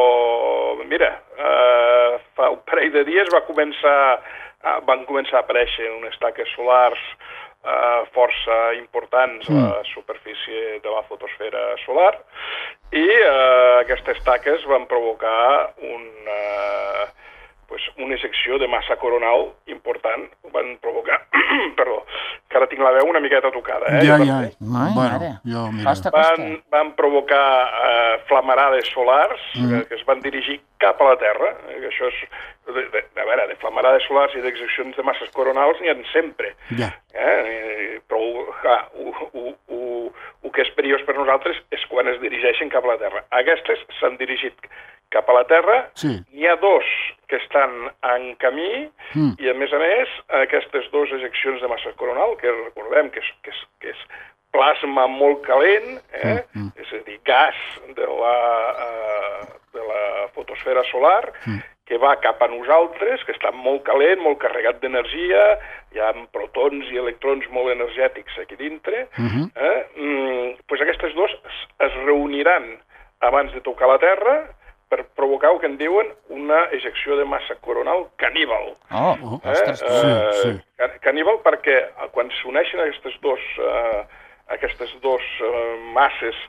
però, mira, eh, fa un parell de dies va començar, ah, van començar a aparèixer unes taques solars Uh, força importants a la superfície de la fotosfera solar i uh, aquestes taques van provocar un, uh, pues, una ejecció de massa coronal important, van provocar, perdó, que ara tinc la veu una miqueta tocada, eh? Ja, ja, Ai, bueno, mare. jo, mira... Costa, costa. Van, van provocar eh, flamarades solars mm. eh, que es van dirigir cap a la Terra. Eh, que això és, de, de, a veure, de flamarades solars i d'execcions de masses coronals n'hi ha sempre. Ja. Eh? Però ja, ho, ho, ho, el que és perillós per nosaltres és quan es dirigeixen cap a la Terra. Aquestes s'han dirigit cap a la Terra, sí. N'hi ha dos que estan en camí mm. i, a més a més, aquestes dues ejeccions de massa coronal, que recordem que és, que és, que és plasma molt calent, eh? mm, mm. és a dir, gas de la, uh, de la fotosfera solar, mm. que va cap a nosaltres, que està molt calent, molt carregat d'energia, hi ha protons i electrons molt energètics aquí dintre, mm-hmm. eh? mm, pues aquestes dues es, es reuniran abans de tocar la Terra per provocar el que en diuen una ejecció de massa coronal caníbal. Oh, oh eh? ostres. Sí, sí. Uh, caníbal perquè quan s'uneixen aquestes dos, uh, aquestes dos uh, masses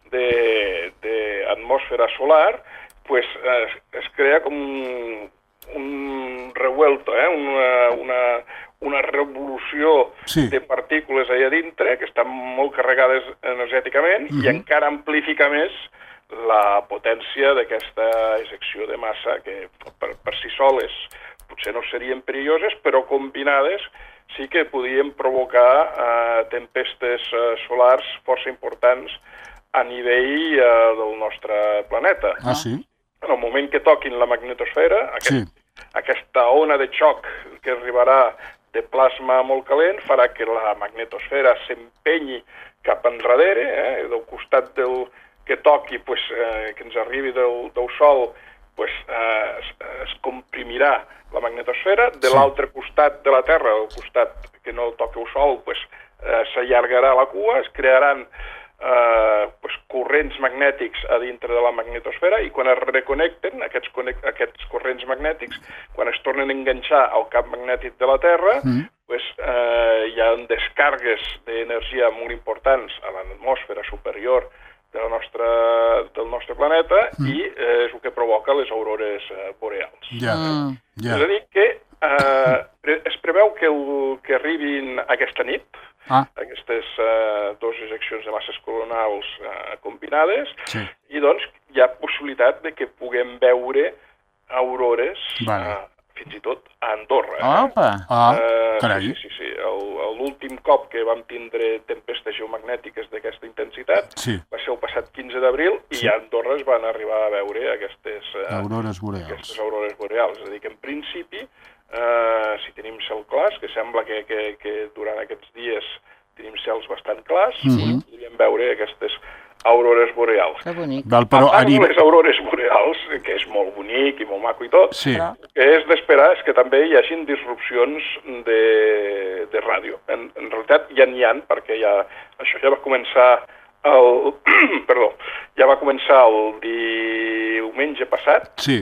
d'atmosfera solar, pues, uh, es crea com un, un revuelto, eh? una, una, una revolució sí. de partícules allà dintre que estan molt carregades energèticament mm-hmm. i encara amplifica més la potència d'aquesta ejecció de massa que per, per si soles potser no serien perilloses, però combinades sí que podien provocar eh, tempestes eh, solars força importants a nivell eh, del nostre planeta. Ah, sí? En el moment que toquin la magnetosfera, aquest, sí. aquesta ona de xoc que arribarà de plasma molt calent farà que la magnetosfera s'empenyi cap enrere, eh, del costat del que toqui, pues, eh, que ens arribi del, del Sol, pues, eh, es, es comprimirà la magnetosfera. De sí. L'altre costat de la Terra, el costat que no toqui el Sol, pues, eh, s'allargarà la cua, es crearan eh, pues, corrents magnètics a dintre de la magnetosfera i quan es reconnecten aquests, aquests corrents magnètics, quan es tornen a enganxar al camp magnètic de la Terra, mm. pues, eh, hi ha descargues d'energia molt importants a l'atmosfera superior de la nostra, del nostre planeta mm. i eh, és el que provoca les aurores eh, boreals. Ja, mm. ja. És a dir que eh, es preveu que, el, que arribin aquesta nit ah. aquestes eh, dues ejeccions de masses coronals eh, combinades sí. i doncs hi ha possibilitat de que puguem veure aurores vale. eh, fins i tot a Andorra. Opa! Eh? Ah, uh, carai. Sí, sí, sí. L'últim cop que vam tindre tempestes geomagnètiques d'aquesta intensitat sí. va ser el passat quinze d'abril i sí. a Andorra es van arribar a veure aquestes, uh, aurores boreals. aquestes aurores boreals. És a dir, que en principi, uh, si tenim cel clars, que sembla que, que, que durant aquests dies tenim cels bastant clars, mm-hmm. podríem veure aquestes aurores boreals. Que bonic. Val, però a part anim... de les aurores boreals, que és molt bonic i molt maco i tot, sí. el que és d'esperar és que també hi hagin disrupcions de, de ràdio. En, en realitat ja n'hi ha, perquè ja, això ja va començar el, perdó, ja va començar el diumenge passat, sí.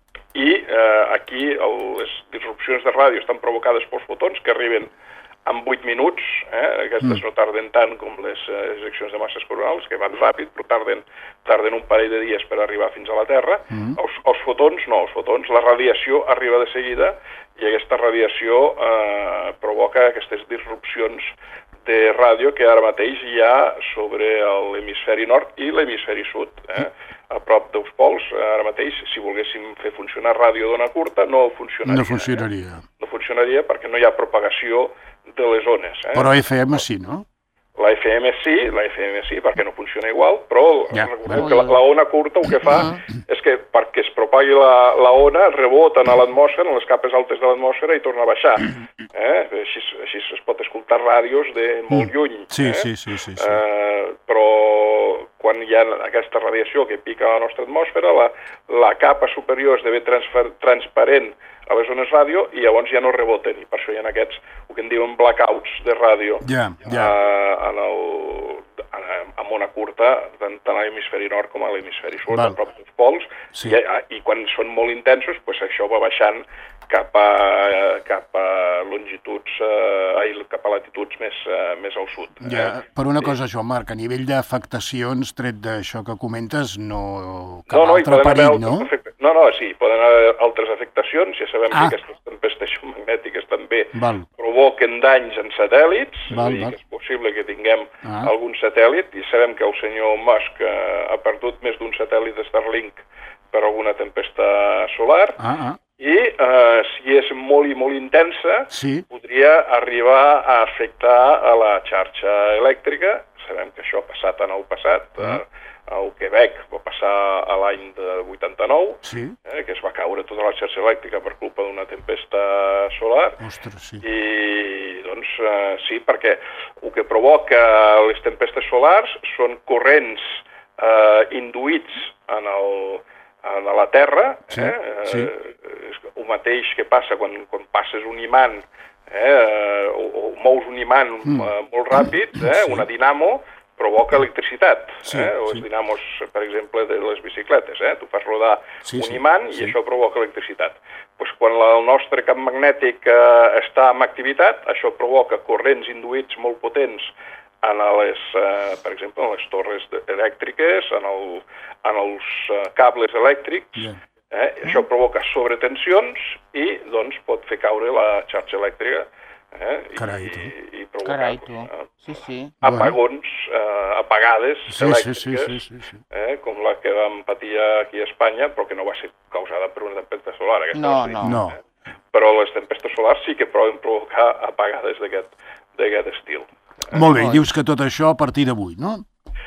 i eh, aquí el, les disrupcions de ràdio estan provocades pels fotons que arriben en vuit minuts, eh? Aquestes mm. no tarden tant com les eh, ejeccions de masses coronals, que van ràpid, però tarden, tarden un parell de dies per arribar fins a la Terra. Mm. Els, els fotons no, els fotons, la radiació arriba de seguida i aquesta radiació eh, provoca aquestes disrupcions de ràdio que ara mateix hi ha sobre l'hemisferi nord i l'hemisferi sud. Eh? A prop dels pols, ara mateix, si volguéssim fer funcionar ràdio d'ona curta, no funcionaria. No funcionaria. Eh? No funcionaria perquè no hi ha propagació de les ones. Eh? Però F M sí, no? La F M sí, la F M sí, perquè no funciona igual, però ja, recordeu que la, la ona curta el que fa és que perquè es propagui la, la ona rebota a l'atmosfera, en les capes altes de l'atmosfera i torna a baixar. Eh? Així, així es pot escoltar ràdios de molt lluny. Sí, eh? sí, sí, sí, sí. Eh, però quan hi ha aquesta radiació que pica a la nostra atmosfera, la, la capa superior esdevé transparent a les zones ràdio i llavors ja no reboten i per això hi ha aquests, el que en diuen blackouts de ràdio ja, ja. Eh, en el, en, en ona curta tant, tant a l'hemisferi nord com a l'hemisferi sud, a prop dels pols, sí. i, i quan són molt intensos, pues això va baixant cap a, cap a longituds, eh, cap a latituds més, eh, més al sud. Ja, eh? per una cosa, Joan Marc, a nivell d'afectacions, tret d'això que comentes, no cap no, no, altre perill, no? Perfecte. No, no, sí, poden haver altres afectacions. Ja sabem Ah. que aquestes tempestes magnètiques també Val. provoquen danys en satèl·lits, Val, és a dir, val. que és possible que tinguem Ah. algun satèl·lit, i sabem que el senyor Musk eh, ha perdut més d'un satèl·lit de Starlink per alguna tempesta solar, Ah, ah. i eh, si és molt i molt intensa, Sí. podria arribar a afectar a la xarxa elèctrica. Sabem que això ha passat en el passat. Ah. Eh, al Quebec va passar a l'any de vuitanta-nou, Sí. eh, que es va caure tota la xarxa elèctrica per culpa d'una tempesta solar. Ostres, sí. I, doncs, eh, sí, perquè el que provoca les tempestes solars són corrents eh, induïts en, el, en la Terra. Sí, eh? sí. Eh, és el mateix que passa quan, quan passes un imant, eh, o, o mous un imant Mm. eh, molt ràpid, eh, Sí. una dinamo, provoca electricitat. Sí, eh? O sí. els dinamos, per exemple, de les bicicletes. Eh? Tu fas rodar Sí, un sí, imant i sí. això provoca electricitat. Pues quan la, el nostre camp magnètic eh, està en activitat, això provoca corrents induïts molt potents en les, eh, per exemple, en les torres de- elèctriques, en, el, en els eh, cables elèctrics. Ja. Eh? I això provoca sobretensions i doncs pot fer caure la xarxa elèctrica. Eh? Carai, I, tu. i provocar Carai, tu. eh, Sí, sí. apagons, eh, apagades Sí, sí, elèctriques, sí, sí, sí, sí. eh, com la que vam patir aquí a Espanya, però que no va ser causada per una tempesta solar. Aquesta No, va ser, no. No. Eh? Però les tempestes solars sí que poden provocar apagades d'aquest d'aquest estil. Molt bé, i dius que tot això a partir d'avui, no?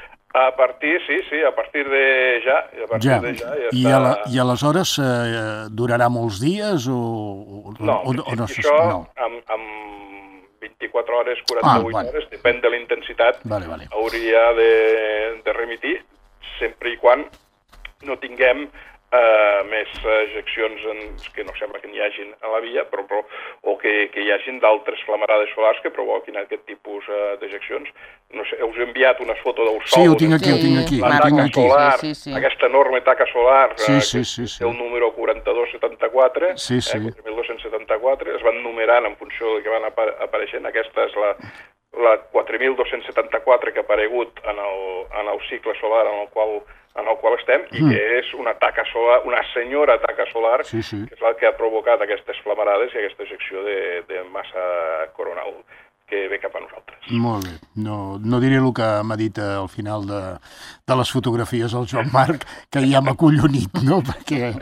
A partir, sí, sí, a partir de ja, a partir Ja. de ja, ja I, està... a la, I aleshores eh, durarà molts dies o, o, No, o, o no se això sap? No. amb, amb vint-i-quatre hores, quaranta-vuit Ah, vale. hores, depèn de la intensitat, Vale, vale. hauria de, de remitir, sempre i quan no tinguem eh, més ejeccions en, que no sembla que n'hi hagin a la via, però, però, o que, que hi hagin d'altres flamarades solars que provoquin aquest tipus eh, d'ejeccions. No sé, us he enviat una foto del sol. Sí, ho tinc aquí, ho Sí, tinc aquí, La ho taca tinc aquí. solar, Sí, sí, sí. aquesta enorme taca solar, Sí, eh, sí, que sí, sí. té el número quaranta-dos setanta-quatre, Sí, sí. eh, quatre mil dos-cents setanta-quatre, es van numerant en funció del que van apa apareixent. Aquesta és la, la quatre mil dos-cents setanta-quatre que ha aparegut en el, en el cicle solar en el qual, en el qual estem, i Mm. que és una taca solar, una senyora taca solar, Sí, sí. que és la que ha provocat aquestes flamarades i aquesta ejecció de, de massa coronal que ve cap a nosaltres. Molt bé. No, no diré el que m'ha dit eh, al final de, de les fotografies el Joan Marc, que ja m'ha collonit, no? Perquè...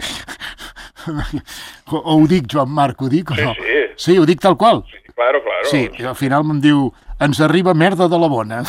O, o ho dic, Joan Marc, ho dic o Sí, no? sí. Sí, ho dic tal qual. Sí, claro, claro. Sí, i al final me'n diu, ens arriba merda de la bona.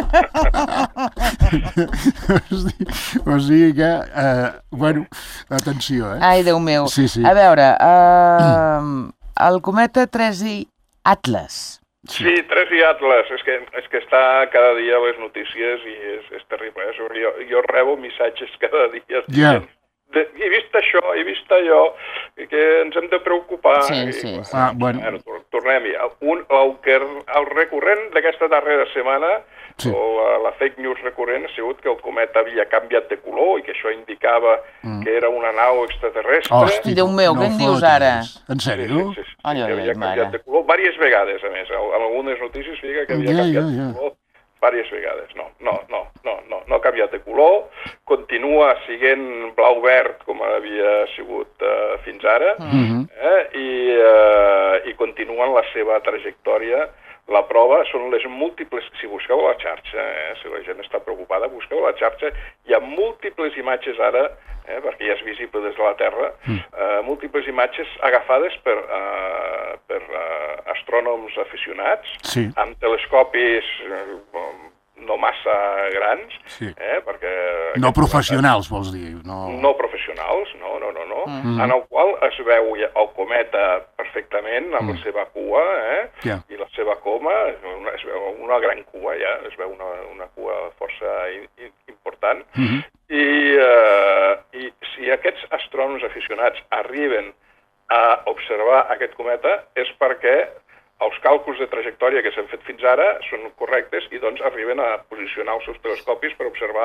o sigui, o sigui que, eh, bueno, atenció, eh? Ai, Déu meu. Sí, sí. A veure, uh, el cometa tres i Atlas. Sí, tres i Atlas, és que, és que està cada dia a les notícies i és, és terrible. Eh? Jo, jo rebo missatges cada dia. Ja. De, he vist això, he vist allò, i que ens hem de preocupar. Sí, i, sí, sí. Ah, bueno. Bueno, tor- tornem-hi. Un, el, que, el recurrent d'aquesta darrera setmana, Sí. o la, la fake news recurrent, ha sigut que el cometa havia canviat de color i que això indicava Mm. que era una nau extraterrestre. Hosti, Déu meu, què en dius fotis. ara? En Sí, sèrio? sí, sí, sí, Ai, que ai, havia ai, canviat mare. de color, diverses vegades, a més. En algunes notícies fica que havia Ja, canviat ja, ja. de color diverses vegades. No, no, no, no, no, no ha canviat de color, continua siguent blau-verd com havia sigut uh, fins ara, Mhm. eh? I, uh, i continua en la seva trajectòria. La prova són les múltiples... Si busqueu a la xarxa, eh, si la gent està preocupada, busqueu a la xarxa, hi ha múltiples imatges ara, eh, perquè ja és visible des de la Terra, Mm. eh, múltiples imatges agafades per, eh, per eh, astrònoms aficionats, Sí. amb telescopis eh, no massa grans, Sí. eh, perquè... No professionals, vols dir? No, No professionals, no, no, no, no. Mhm. En el qual es veu ja el cometa perfectament, amb Mm. la seva cua, eh? Ja. I la seva coma, una, es veu una gran cua, ja, es veu una, una cua força i, i, important. Mhm. I, eh, I si aquests astrònoms aficionats arriben a observar aquest cometa és perquè els càlculs de trajectòria que s'han fet fins ara són correctes i doncs arriben a posicionar els seus telescopis per observar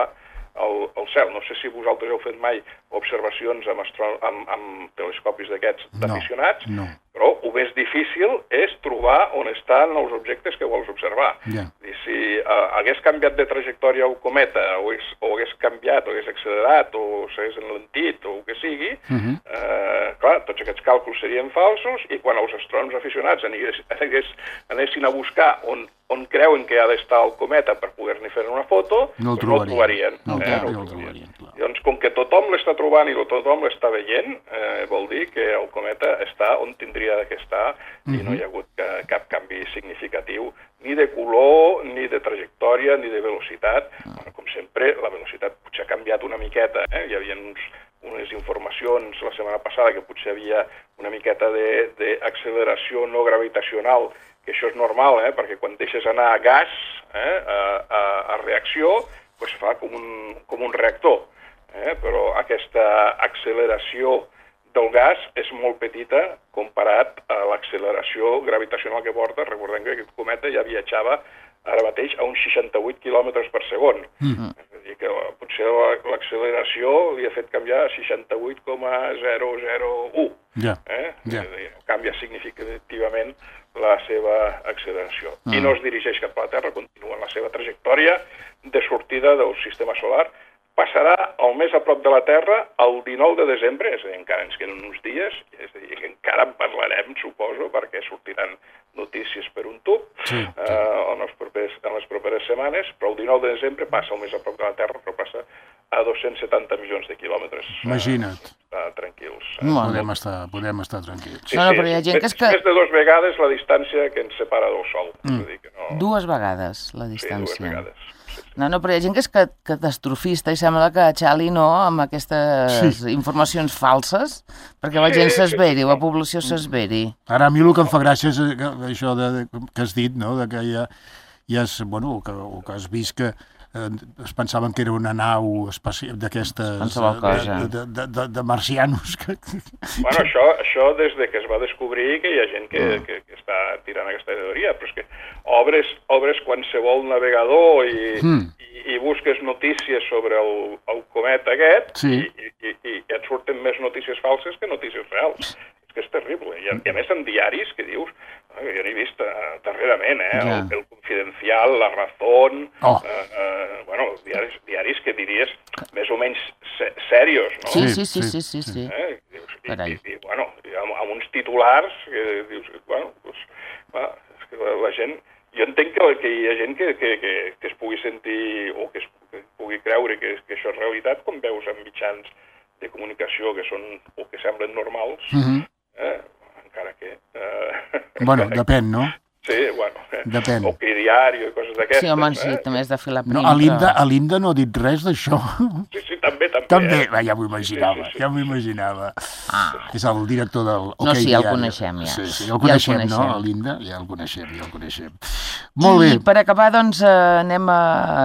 al, al cel. No sé si vosaltres heu fet mai observacions amb, astro... amb, amb telescopis d'aquests d'aficionats, no, no. però el més difícil és trobar on estan els objectes que vols observar. Yeah. I si uh, hagués canviat de trajectòria el cometa, o hagués, o hagués canviat, o hagués accelerat, o s'hagués enlentit, o el que sigui, uh -huh. eh, clar, tots aquests càlculs serien falsos, i quan els astrònoms aficionats anigués, anigués, anessin a buscar on, on creuen que ha d'estar el cometa per poder-ne fer una foto, no el doncs no el trobarien. No el, eh? no no el el trobarien, clar. Doncs com que tothom l'està trobant i tothom l'està veient, eh, vol dir que el cometa està on tindria que estar uh -huh. i no hi ha hagut que, cap canvi significatiu, ni de color, ni de trajectòria, ni de velocitat. Uh -huh. Bueno, com sempre, la velocitat potser ha canviat una miqueta. Eh? Hi havia uns, unes informacions la setmana passada que potser havia una miqueta d'acceleració no gravitacional, que això és normal, eh? Perquè quan deixes anar gas eh? a, a, a reacció, pues fa com un, com un reactor. Eh? Però aquesta acceleració del gas és molt petita comparat a l'acceleració gravitacional que porta. Recordem que aquest cometa ja viatjava ara mateix a uns seixanta-vuit quilòmetres per segon. Mm-hmm. És a dir, que potser l'acceleració li ha fet canviar a seixanta-vuit coma zero zero u. Yeah. Eh? Yeah. Canvia significativament la seva acceleració. Mm. I no es dirigeix cap a la Terra, continua en la seva trajectòria de sortida del sistema solar. Passarà el més a prop de la Terra el dinou de desembre, és a dir, encara ens queden uns dies, és a dir, que encara en parlarem, suposo, perquè sortiran notícies per un tub sí, sí. Uh, en, els propers, en les properes setmanes, però el dinou de desembre passa el més a prop de la Terra, però passa a dos-cents setanta milions de quilòmetres. Imagina't. Uh, tranquils. Uh, podem, estar, podem estar tranquils. Sí, no, no, però hi ha gent que és que... Més de dues vegades la distància que ens separa del Sol. Mm. És a dir, que no... Dues vegades la distància. Sí, dues vegades. No, no, però hi ha gent que és catastrofista i sembla que Xali no, amb aquestes sí. informacions falses, perquè la gent sí, s'esveri, sí, sí. la població s'esveri. Ara a mi el que em fa gràcia és això de, que has dit, no?, de que ja, ja és, bueno, o que, o que has vist que eh, es pensaven que era una nau espacial d'aquestes de, de, de, de, de marcianos. Que... Bueno, això, això des de que es va descobrir que hi ha gent que, mm. que, que està tirant aquesta teoria, però és que obres, obres qualsevol navegador i, mm. i, i busques notícies sobre el, el cometa aquest sí. i, i, i et surten més notícies falses que notícies reals. És que és terrible. I a, i a més en diaris que dius, jo n'he vist uh, darrerament, eh? Ja. El, el Confidencial, La Razón, oh. eh, eh, bueno, diaris, diaris que diries més o menys se serios, no? Sí, sí, sí, sí, sí, sí. Eh? Dius, i, i, i, bueno, i amb, amb uns titulars que dius, bueno, doncs, va, és que la, la gent... Jo entenc que, que hi ha gent que, que, que, que es pugui sentir o que es que pugui creure que, que això és realitat, com veus en mitjans de comunicació que són o que semblen normals, mm-hmm. eh? encara que... Eh, bueno, depèn, no? Sí, bueno, depèn. O que diari o coses d'aquestes. Sí, home, sí, eh? també has de fer la prim. No, a l'Inda no ha dit res d'això. Sí, sí, també, també. També, eh? Va, ja m'ho imaginava, sí, sí, sí. ja m'ho imaginava. Ah. És el director del OK No, sí, ja el Diari. coneixem, ja. Sí, sí, ja el coneixem, ja el coneixem. No, l'Inda? Ja el coneixem, ja el coneixem. Molt bé. I per acabar, doncs, anem a,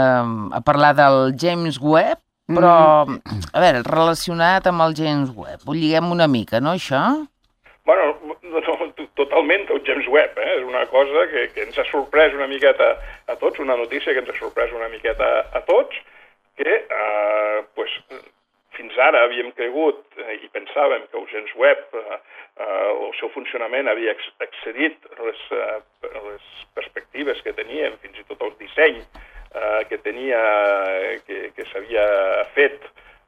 a parlar del James Webb, però, mm. a veure, relacionat amb el James Webb. Ho lliguem una mica, no, això? Bueno, no, totalment el James Webb, eh? És una cosa que, que ens ha sorprès una miqueta a tots, una notícia que ens ha sorprès una miqueta a tots, que eh, pues, fins ara havíem cregut eh, i pensàvem que el James Webb, eh, eh, el seu funcionament havia ex excedit les, eh, les perspectives que teníem, fins i tot el disseny eh, que tenia, que, que s'havia fet,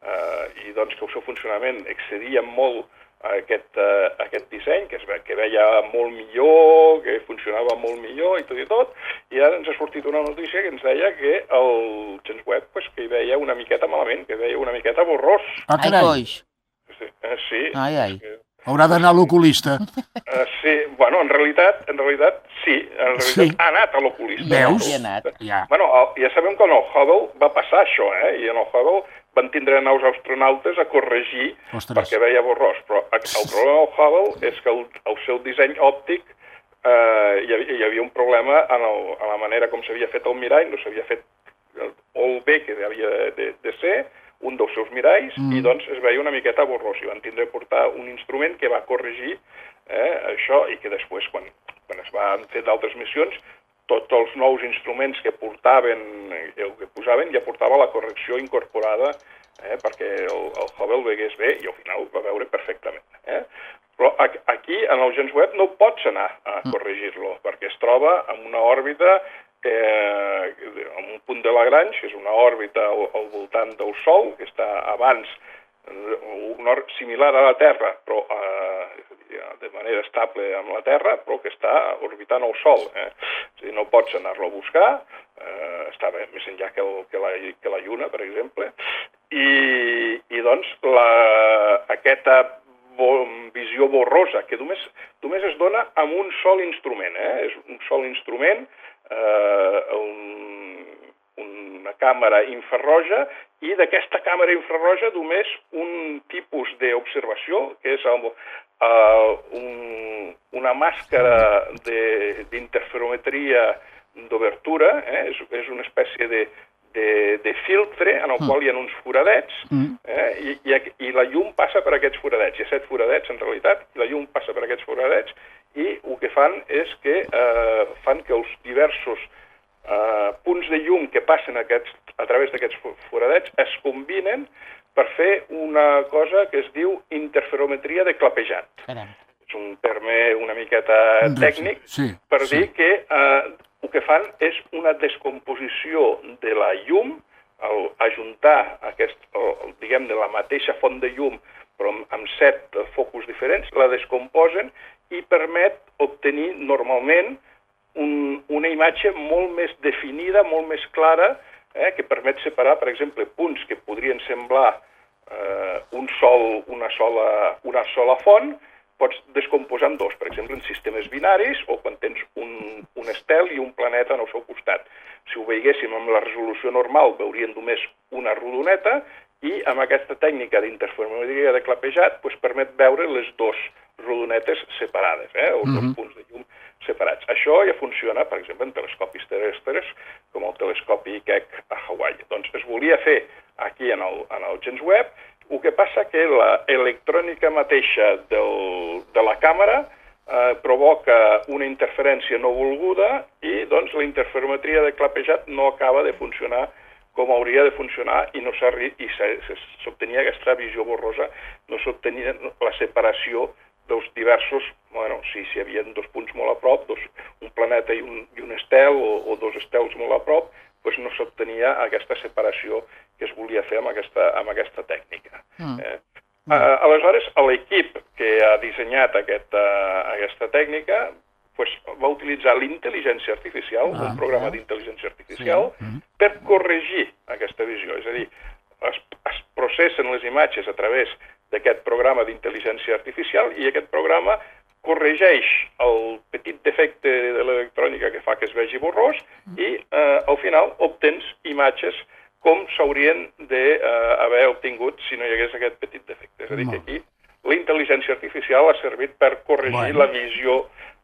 eh, i doncs que el seu funcionament excedia molt Aquest, uh, aquest disseny, que, es ve, que veia molt millor, que funcionava molt millor i tot i tot, i ara ens ha sortit una notícia que ens deia que el James Webb pues, que hi veia una miqueta malament, que veia una miqueta borrós. Ah, carai! Ai, sí, uh, sí. Ai, ai. Que... Haurà d'anar a l'oculista. Uh, sí, bueno, en realitat, en realitat sí, en realitat sí. ha anat a l'oculista. Veus? Ha anat. Ja. Bueno, ja sabem que en el Hubble va passar això, eh? I en el Hubble van tindre nous astronautes a corregir Ostres. perquè veia borrós. Però el problema del Hubble és que el, el seu disseny òptic eh, hi, havia, hi havia un problema en, el, en la manera com s'havia fet el mirall, no s'havia fet el bé que havia de, de ser, un dels seus miralls, mm. i doncs es veia una miqueta borrós. I van tindre de portar un instrument que va corregir eh, això i que després, quan, quan es van fer d'altres missions, tots els nous instruments que portaven, que posaven, ja portava la correcció incorporada, eh, perquè el, el Hubble vegués bé i al final va veure perfectament. Eh? Però aquí, en el James Webb, no pots anar a corregir-lo, perquè es troba en una òrbita, eh, en un punt de Lagrange, que és una òrbita al, al voltant del Sol, que està abans, una òrbita similar a la Terra, però eh, de manera estable amb la Terra, però que està orbitant el Sol. Eh? És a dir, no pots anar-lo a buscar, eh, està més enllà que, el, que, la, que la Lluna, per exemple, i, i doncs la, aquesta visió borrosa, que només, només es dona amb un sol instrument, eh? És un sol instrument, eh, un, una càmera infrarroja, i d'aquesta càmera infrarroja només un tipus d'observació, que és el, uh, un, una màscara d'interferometria d'obertura, eh? és, és una espècie de De, de filtre en el qual hi ha uns foradets eh, i, i, i la llum passa per aquests foradets. Hi ha set foradets, en realitat, i la llum passa per aquests foradets i el que fan és que eh, fan que els diversos eh, punts de llum que passen aquests, a través d'aquests foradets es combinen per fer una cosa que es diu interferometria de clapejat. Caram. És un terme una miqueta tècnic sí, per sí. dir que eh, el que fan és una descomposició de la llum, al ajuntar aquest, el, diguem, de la mateixa font de llum, però amb, amb set focus diferents, la descomposen i permet obtenir normalment un, una imatge molt més definida, molt més clara, eh, que permet separar, per exemple, punts que podrien semblar eh, un sol, una, sola, una sola font, pots descomposar en dos, per exemple, en sistemes binaris o quan tens un, un estel i un planeta en el seu costat. Si ho veiéssim amb la resolució normal, veurien només una rodoneta i amb aquesta tècnica d'interferometria de clapejat doncs, permet veure les dues rodonetes separades, eh? els dos punts de llum separats. Això ja funciona, per exemple, en telescopis terrestres, com el telescopi Keck a Hawaii. Doncs es volia fer aquí en el, en el James Webb. El que passa que l'electrònica mateixa del, de la càmera eh, provoca una interferència no volguda i doncs, la interferometria de clapejat no acaba de funcionar com hauria de funcionar i no s'obtenia aquesta visió borrosa, no s'obtenia la separació dels diversos, bueno, si hi havia dos punts molt a prop, dos, un planeta i un, i un estel o, o dos estels molt a prop, doncs no s'obtenia aquesta separació que es volia fer amb aquesta, amb aquesta tècnica. Mm. Eh? Mm. Uh, aleshores, l'equip que ha dissenyat aquesta, aquesta tècnica pues, va utilitzar l'intel·ligència artificial, ah, un programa ah. d'intel·ligència artificial, sí. mm. per corregir aquesta visió. És a dir, es, es processen les imatges a través d'aquest programa d'intel·ligència artificial i aquest programa corregeix el petit defecte de l'electrònica que fa que es vegi borrós i eh, al final obtens imatges com s'haurien d'haver eh, obtingut si no hi hagués aquest petit defecte. És a dir, que aquí la intel·ligència artificial ha servit per corregir bueno. la visió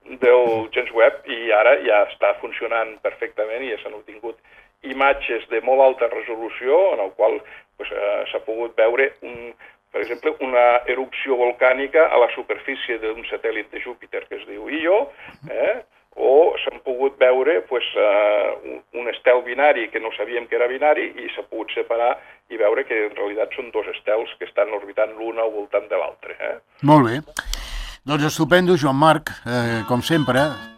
del James Webb i ara ja està funcionant perfectament i ja s'han obtingut imatges de molt alta resolució en el qual pues, eh, s'ha pogut veure un per exemple, una erupció volcànica a la superfície d'un satèl·lit de Júpiter que es diu Io, eh? o s'han pogut veure pues, uh, un estel binari que no sabíem que era binari i s'ha pogut separar i veure que en realitat són dos estels que estan orbitant l'un al voltant de l'altre. Eh? Molt bé. Doncs estupendo, Joan Marc, eh, com sempre.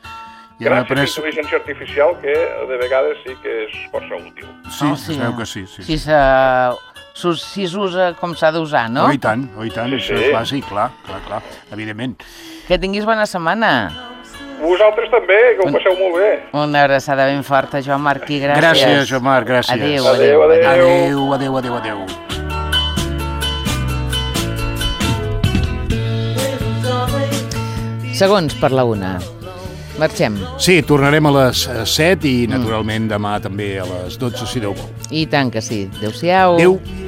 I gràcies après... a la intel·ligència artificial que de vegades sí que és força útil. Sí, oh, sí. Es veu que sí. sí. Si s'ha... Si s'usa com s'ha d'usar, no? Oh, i tant, oh, i tant, sí, això sí. és bàsic, clar, clar, clar, evidentment. Que tinguis bona setmana. Vosaltres també, que ho passeu molt bé. Una abraçada ben forta, Joan Marc, i gràcies. Gràcies, Joan Marc, gràcies. Adéu, adéu. Adéu, adéu, adéu, adéu. Segons per la una. Marxem. Sí, tornarem a les set i, naturalment, demà també a les dotze, si Déu vol. I tant que sí. Adéu-siau. Adéu.